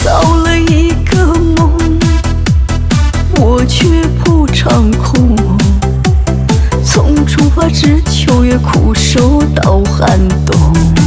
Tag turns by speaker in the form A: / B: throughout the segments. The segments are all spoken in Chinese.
A: 造了一个梦，我却不掌控。从出发至秋月，苦守到寒冬。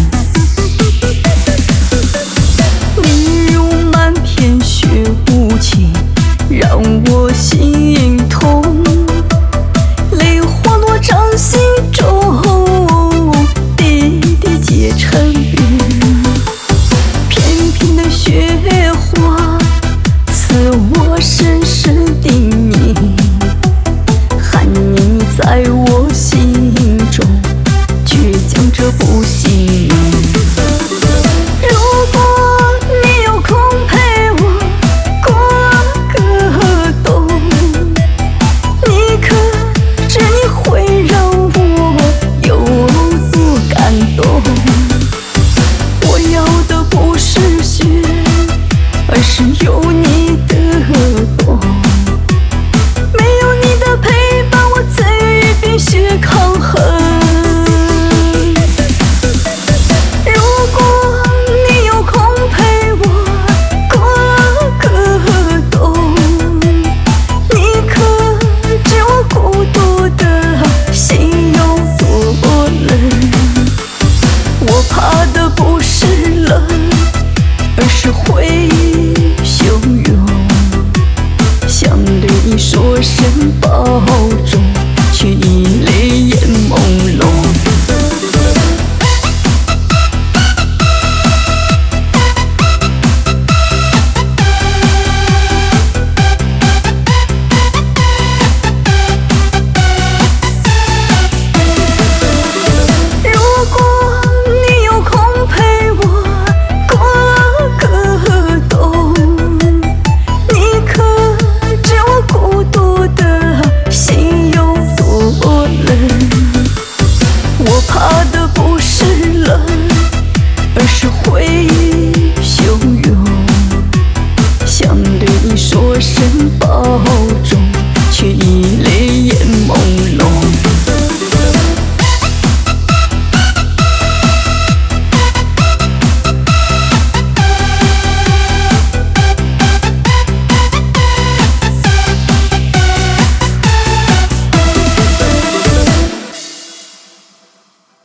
A: 你如满片雪无情，让我心痛。泪滑落掌心中，滴滴结成冰。片片的雪花刺我深深的凝，含你在我心中，倔强着不行。如果你有空陪我过个冬，你可知你会让我有多感动？我要的不是雪，而是有你。